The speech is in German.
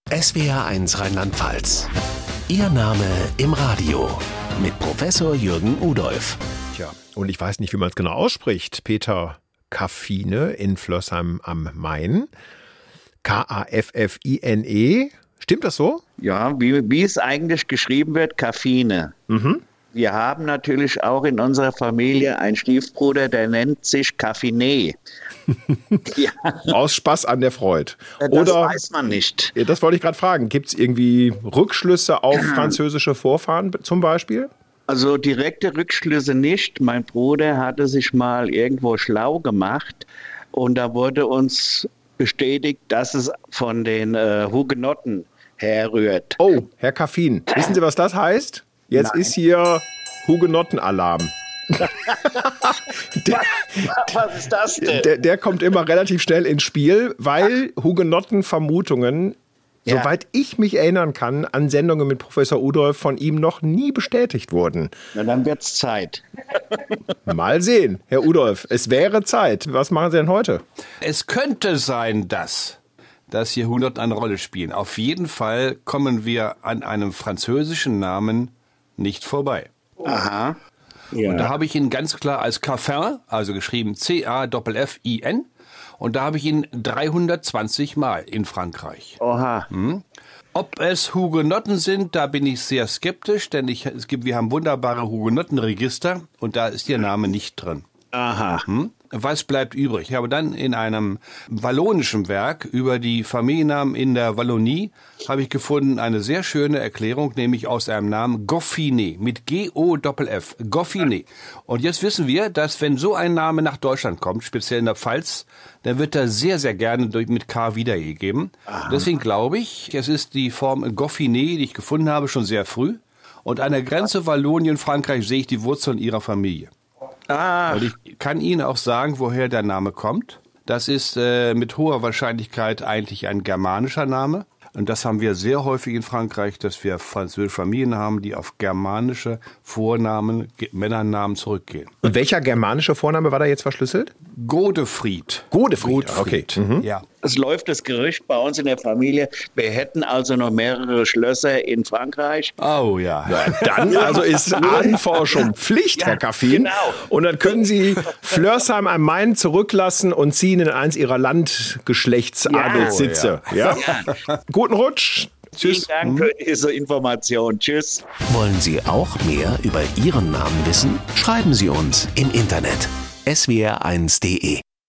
SWR1 Rheinland-Pfalz. Ihr Name im Radio mit Professor Jürgen Udolph. Tja, und ich weiß nicht, wie man es genau ausspricht. Peter Kaffine in Flörsheim am Main. Kaffine. Stimmt das so? Ja, wie es eigentlich geschrieben wird, Kaffine. Mhm. Wir haben natürlich auch in unserer Familie einen Stiefbruder, der nennt sich Kaffine. Ja. Aus Spaß an der Freude. Das weiß man nicht. Das wollte ich gerade fragen. Gibt es irgendwie Rückschlüsse auf französische Vorfahren zum Beispiel? Also direkte Rückschlüsse nicht. Mein Bruder hatte sich mal irgendwo schlau gemacht und da wurde uns bestätigt, dass es von den Hugenotten herrührt. Oh, Herr Kaffin, wissen Sie, was das heißt? Jetzt Nein. Ist hier Hugenottenalarm. Was ist das denn? Der kommt immer relativ schnell ins Spiel, weil Hugenottenvermutungen, soweit ich mich erinnern kann, an Sendungen mit Professor Udolph von ihm noch nie bestätigt wurden. Na, dann wird's Zeit. Mal sehen, Herr Udolph, es wäre Zeit. Was machen Sie denn heute? Es könnte sein, dass hier Hugenotten eine Rolle spielen. Auf jeden Fall kommen wir an einem französischen Namen nicht vorbei. Aha. Ja. Und da habe ich ihn ganz klar als Caffin, also geschrieben C-A-F-F-I-N, und da habe ich ihn 320 Mal in Frankreich. Oha. Ob es Hugenotten sind, da bin ich sehr skeptisch, denn wir haben wunderbare Hugenottenregister und da ist Ihr Name nicht drin. Aha. Was bleibt übrig? Ich habe dann in einem wallonischen Werk über die Familiennamen in der Wallonie habe ich gefunden eine sehr schöne Erklärung, nämlich aus einem Namen Goffinet mit G-O-F-F, Goffinet. Und jetzt wissen wir, dass wenn so ein Name nach Deutschland kommt, speziell in der Pfalz, dann wird er sehr, sehr gerne mit K wiedergegeben. Deswegen glaube ich, es ist die Form Goffinet, die ich gefunden habe, schon sehr früh. Und an der Grenze Wallonien-Frankreich sehe ich die Wurzeln ihrer Familie. Und ich kann Ihnen auch sagen, woher der Name kommt. Das ist mit hoher Wahrscheinlichkeit eigentlich ein germanischer Name. Und das haben wir sehr häufig in Frankreich, dass wir französische Familien haben, die auf germanische Vornamen, Männernamen zurückgehen. Und welcher germanische Vorname war da jetzt verschlüsselt? Godefried. Godefried, okay. Ja. Es läuft das Gerücht bei uns in der Familie, wir hätten also noch mehrere Schlösser in Frankreich. Oh ja. Dann also ist Ahnenforschung Pflicht, Herr Kaffin. Genau. Und dann können Sie Flörsheim am Main zurücklassen und ziehen in eins Ihrer Landgeschlechtsadelssitze. Ja. Guten Rutsch. Tschüss. Vielen Dank für diese Information. Tschüss. Wollen Sie auch mehr über Ihren Namen wissen? Schreiben Sie uns im Internet swr1.de.